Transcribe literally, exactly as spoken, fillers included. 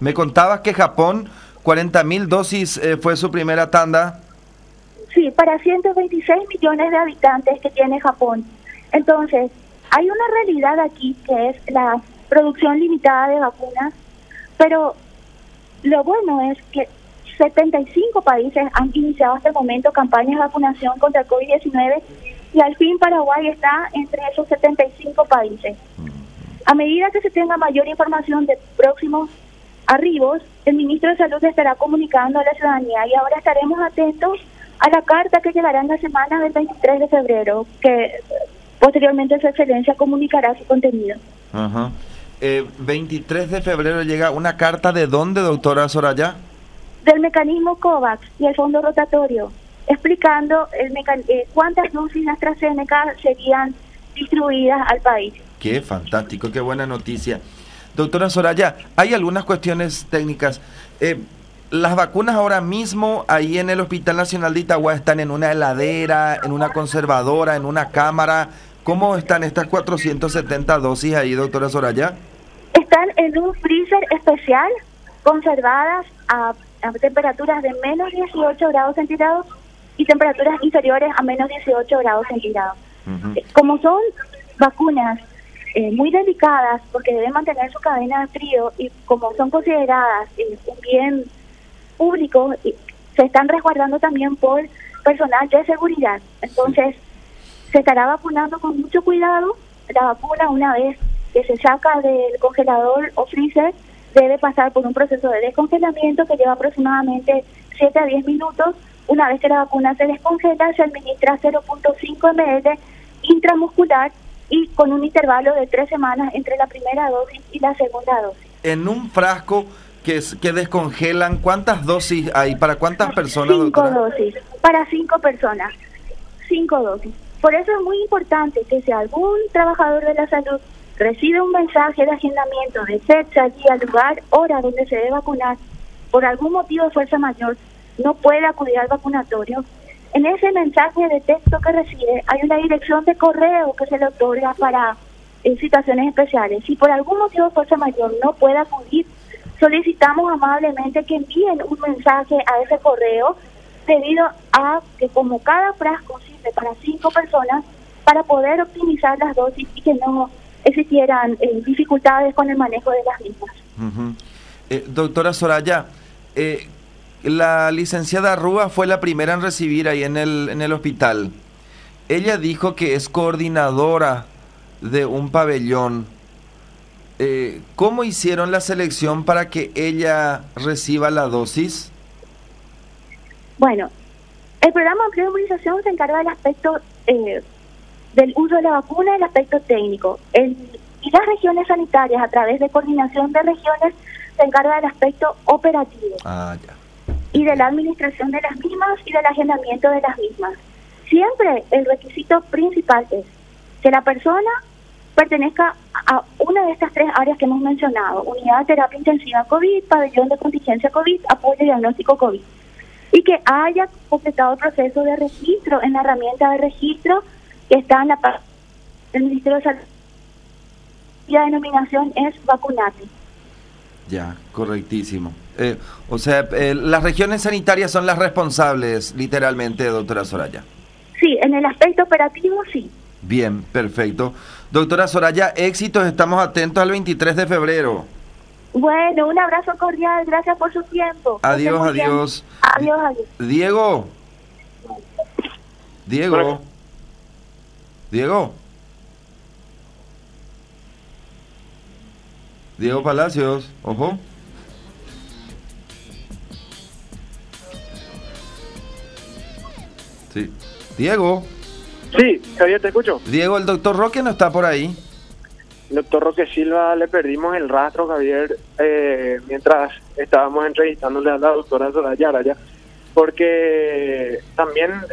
Me contabas que Japón, cuarenta mil dosis eh, fue su primera tanda. Sí, para ciento veintiséis millones de habitantes que tiene Japón. Entonces, hay una realidad aquí que es la producción limitada de vacunas, pero lo bueno es que setenta y cinco países han iniciado hasta el momento campañas de vacunación contra el COVID diecinueve y al fin Paraguay está entre esos setenta y cinco países. A medida que se tenga mayor información de próximos arribos, el ministro de Salud estará comunicando a la ciudadanía y ahora estaremos atentos a la carta que llegará en la semana del veintitrés de febrero, que posteriormente su excelencia comunicará su contenido. Ajá. Eh, veintitrés de febrero llega una carta, ¿de dónde, doctora Soraya? Del mecanismo COVAX y el fondo rotatorio, explicando el mecan eh, cuántas dosis de AstraZeneca serían distribuidas al país. Qué fantástico, qué buena noticia. Doctora Soraya, hay algunas cuestiones técnicas. Eh, las vacunas ahora mismo ahí en el Hospital Nacional de Itagua están en una heladera, en una conservadora, en una cámara. ¿Cómo están estas cuatrocientas setenta dosis ahí, doctora Soraya? Están en un freezer especial, conservadas a, a temperaturas de menos dieciocho grados centígrados y temperaturas inferiores a menos dieciocho grados centígrados. Uh-huh. Como son vacunas eh, muy delicadas, porque deben mantener su cadena de frío, y como son consideradas eh, un bien público, y se están resguardando también por personal de seguridad. Entonces, se estará vacunando con mucho cuidado. La vacuna, una vez que se saca del congelador o freezer, debe pasar por un proceso de descongelamiento que lleva aproximadamente siete a diez minutos. Una vez que la vacuna se descongela, se administra cero punto cinco mililitros intramuscular y con un intervalo de tres semanas entre la primera dosis y la segunda dosis. En un frasco que, que descongelan, ¿cuántas dosis hay? ¿Para cuántas personas, Cinco doctora? dosis, para cinco personas, cinco dosis. Por eso es muy importante que si algún trabajador de la salud recibe un mensaje de agendamiento de fecha, día, lugar, hora donde se debe vacunar, por algún motivo de fuerza mayor, no puede acudir al vacunatorio, en ese mensaje de texto que recibe hay una dirección de correo que se le otorga para en situaciones especiales. Si por algún motivo de fuerza mayor no puede acudir, solicitamos amablemente que envíen un mensaje a ese correo, debido a que como cada frasco sirve para cinco personas, para poder optimizar las dosis y que no existieran eh, dificultades con el manejo de las mismas. Uh-huh. eh, doctora Soraya, eh, la licenciada Rúa fue la primera en recibir ahí en el, en el hospital. Ella dijo que es coordinadora de un pabellón. Eh, ¿Cómo hicieron la selección para que ella reciba la dosis? Bueno, el programa de inmunización se encarga del aspecto eh, del uso de la vacuna y el aspecto técnico. El, y las regiones sanitarias, a través de coordinación de regiones, se encarga del aspecto operativo. Ah, ya. Y de la administración de las mismas y del agendamiento de las mismas. Siempre el requisito principal es que la persona pertenezca a una de estas tres áreas que hemos mencionado: unidad de terapia intensiva COVID, pabellón de contingencia COVID, apoyo diagnóstico COVID, y que haya completado el proceso de registro en la herramienta de registro que está en la página del Ministerio de Salud. Y la denominación es Vacunate. Ya, correctísimo. Eh, o sea, eh, las regiones sanitarias son las responsables, literalmente, doctora Soraya. Sí, en el aspecto operativo, sí. Bien, perfecto. Doctora Soraya, éxitos, estamos atentos al veintitrés de febrero. Bueno, un abrazo cordial, gracias por su tiempo. Adiós, adiós. Adiós, adiós. Diego. Diego. Diego. Diego Palacios, ojo. Sí. Diego. Sí, Javier, te escucho. Diego, el doctor Roque no está por ahí. El doctor Roque Silva le perdimos el rastro, Javier, eh, mientras estábamos entrevistándole a la doctora Soraya Araya, porque también